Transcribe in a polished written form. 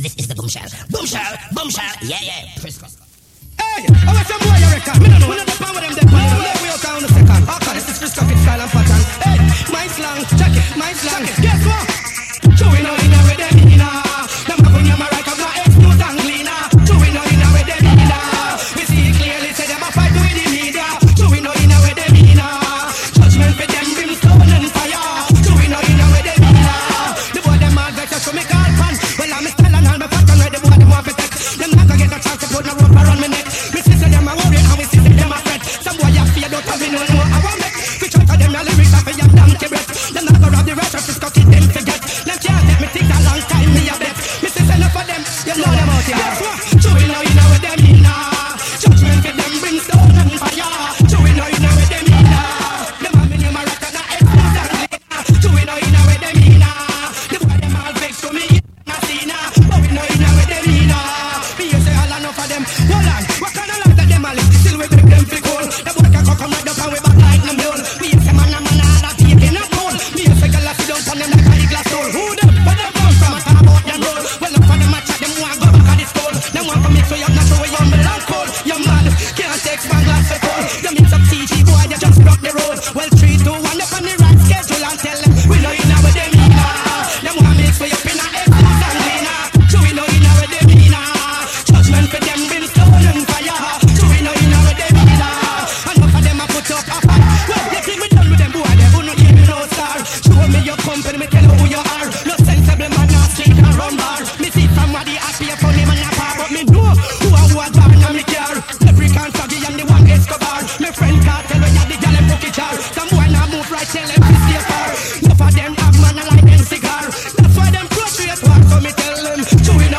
This is the boomshell. Boomshell, boomshell, yeah. Priscus. Hey, I want some boy you reckon. Me no know. We no depend with them dead man. We lay out on the second. Okay, this is Priscus style and pattern. Hey, my slang, check it, my slang. Guess what? Chewing out in a way them in a. Them have on your right of my ex nose and cleaner. Chewing out in a way them in a. We see it clearly, say them a fight with the media. Chewing out in a way them in a. Judgment for them brimstone and fire. Chewing out in a way them in a. The boy them all vex us so me call pan. Well I'm style and all my pattern where the boy them want to take. Them not gonna get a chance to put no rope around me neck. Me see say them a worry and we see say them a fret. Some boy a fear don't have me no know how I make. We try to them a lyrics off of your donkey breath. Them not gonna rob the rest of this cocky them forget. Them can't take me think a long time me a bet. Me see say enough of them, you know them out here. Chewing out in a way them in a. Judgment for them brimstone and fire. Chewing out in a way them in a. Them a me name a rock and a expose and cleaner. Chewing out in a way them in a. The boy them all vex to me a sinner. Bowing out in a way them in a. Me you say all enough of them. Hold on, what kind of life that them a live? Still we bring them fi cool. The boy can come right up and we back like them mule. Me you say man a taking a toll. Me you say girl a sit down on them like a glass stool. Who them? Where them come from? I talk about them roll. Well enough of them a chat, them want go back at the school. Them want to mix so you're not so humble and cold. You mad, can't take one glass of cold. You mix up CG boy, they just rock the road. Well 3, 2, 1 up on the right schedule and tell them we know you know what they mean. Them want mix so you up in a expose and cleaner. So we know you know what they mean. Judgment for them brimstone and fire. So we know you know what they mean. Enough of them a put up a fight. Well, you think we done with them boy, they who no give me no star. Show me your company, me tell you who you are. No sensible man, not sleep and run bar. Me see somebody happy, a funny man, a par. But me know who and who a born and me care. Every can foggy and the one Escobar. My friend can't tell when you the girl and book it jar. Some boy now move right, tell them to stay far. Enough of them have man a like them cigar. That's why them frustrate war, so me tell them. Chewing